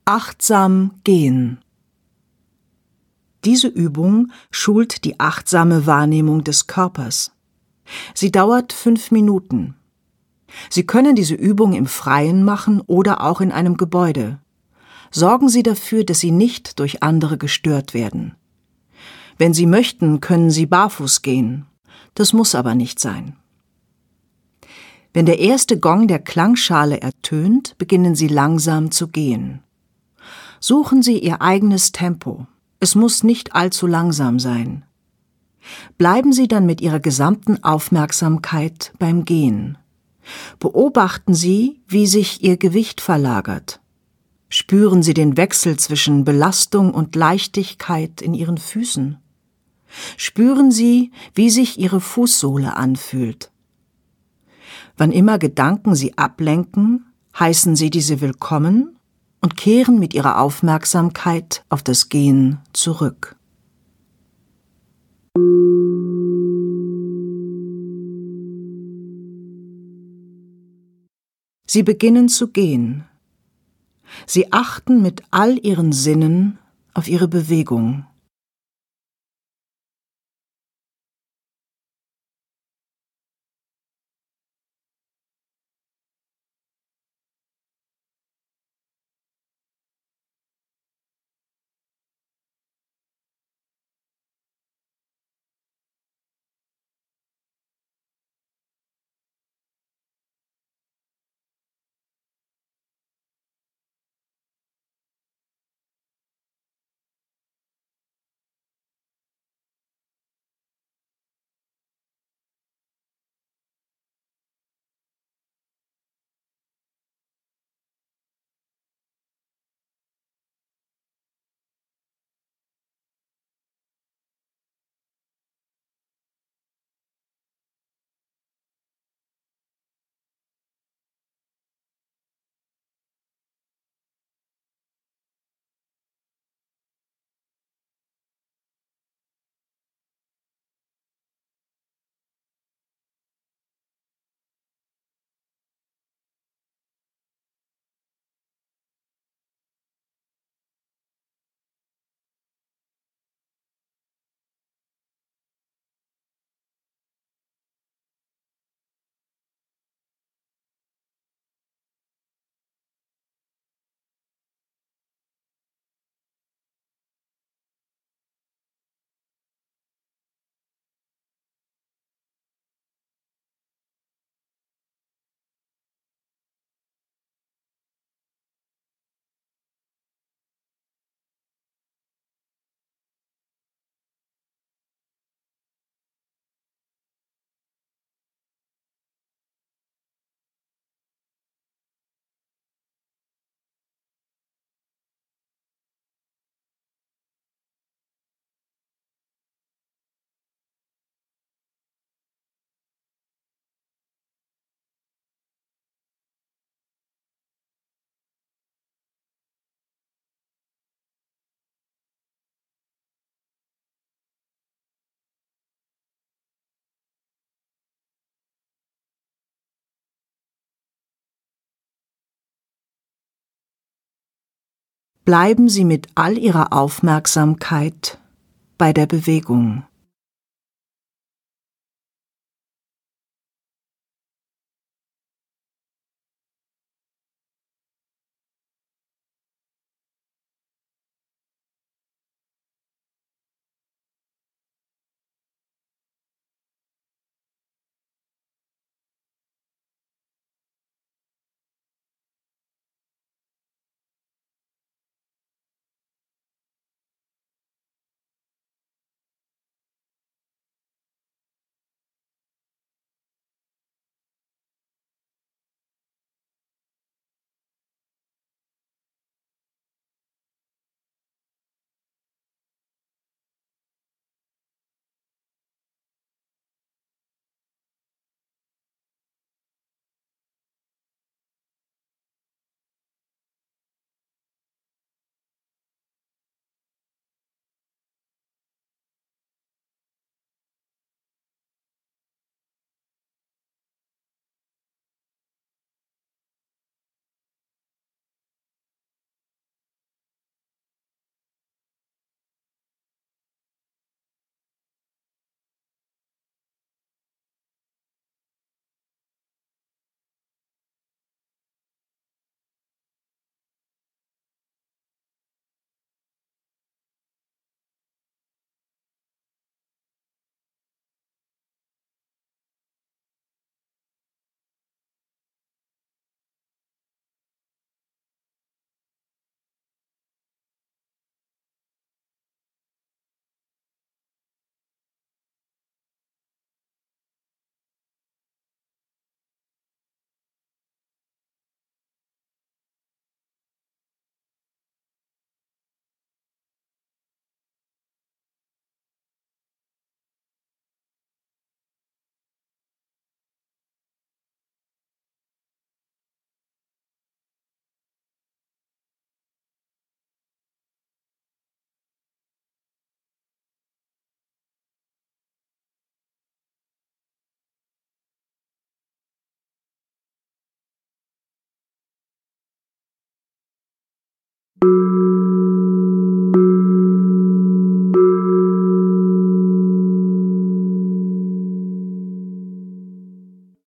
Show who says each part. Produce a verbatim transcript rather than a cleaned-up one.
Speaker 1: Achtsam gehen. Diese Übung schult die achtsame Wahrnehmung des Körpers. Sie dauert fünf Minuten. Sie können diese Übung im Freien machen oder auch in einem Gebäude. Sorgen Sie dafür, dass Sie nicht durch andere gestört werden. Wenn Sie möchten, können Sie barfuß gehen. Das muss aber nicht sein. Wenn der erste Gong der Klangschale ertönt, beginnen Sie langsam zu gehen. Suchen Sie Ihr eigenes Tempo. Es muss nicht allzu langsam sein. Bleiben Sie dann mit Ihrer gesamten Aufmerksamkeit beim Gehen. Beobachten Sie, wie sich Ihr Gewicht verlagert. Spüren Sie den Wechsel zwischen Belastung und Leichtigkeit in Ihren Füßen. Spüren Sie, wie sich Ihre Fußsohle anfühlt. Wann immer Gedanken Sie ablenken, heißen Sie diese willkommen und kehren mit Ihrer Aufmerksamkeit auf das Gehen zurück. Sie beginnen zu gehen. Sie achten mit all Ihren Sinnen auf Ihre Bewegung. Bleiben Sie mit all Ihrer Aufmerksamkeit bei der Bewegung.